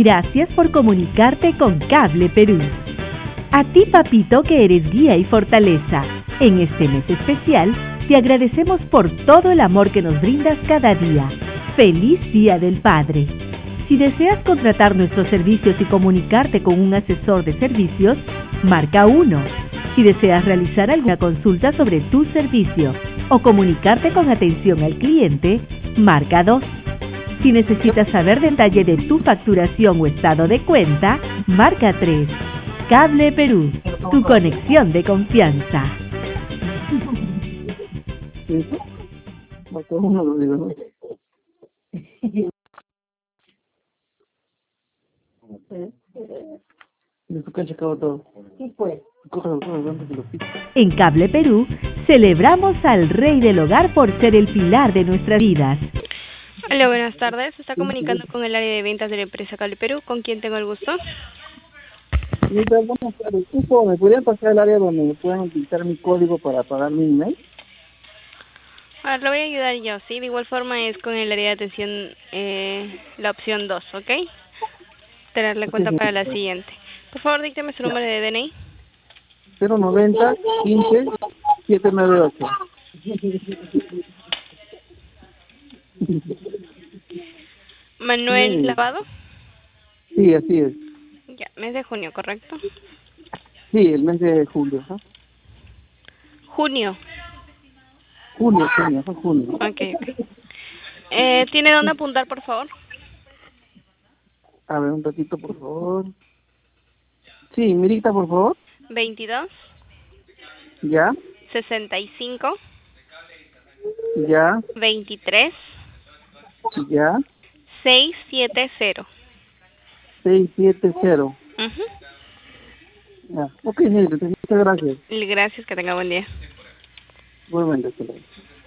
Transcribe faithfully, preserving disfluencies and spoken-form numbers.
Gracias por comunicarte con Cable Perú. A ti, papito, que eres guía y fortaleza. En este mes especial, te agradecemos por todo el amor que nos brindas cada día. ¡Feliz Día del Padre! Si deseas contratar nuestros servicios y comunicarte con un asesor de servicios, marca uno. Si deseas realizar alguna consulta sobre tu servicio o comunicarte con atención al cliente, marca dos. Si necesitas saber detalle de tu facturación o estado de cuenta, marca tres. Cable Perú, tu conexión de confianza. En Cable Perú, celebramos al Rey del Hogar por ser el pilar de nuestras vidas. Hola, buenas tardes. Se está comunicando con el área de ventas de la empresa Cable Perú. ¿Con quién tengo el gusto? Señorita, buenas tardes. Tipo, ¿me podrían pasar al área donde me puedan utilizar mi código para pagar mi email? A ver, lo voy a ayudar yo, ¿sí? De igual forma es con el área de atención, eh, la opción dos, ¿ok? Tenerle en Ok, cuenta para la señorita. siguiente. Por favor, dígame su número de D N I. cero noventa, quince, setecientos noventa y ocho. Manuel Lavado. Sí, así es. Ya, mes de junio, ¿correcto? Sí, el mes de julio, ¿no? Junio. Junio, junio, fue junio. Ok, ok. Eh, ¿Tiene dónde apuntar, por favor? A ver, un ratito, por favor. Sí, Mirita, por favor. veintidós, Ya, sesenta y cinco, ya, veintitrés, ya. seiscientos setenta. seiscientos setenta. Ujú. Ya. Ok, señorita, muchas gracias. Gracias, que tenga buen día. Igualmente, hasta luego.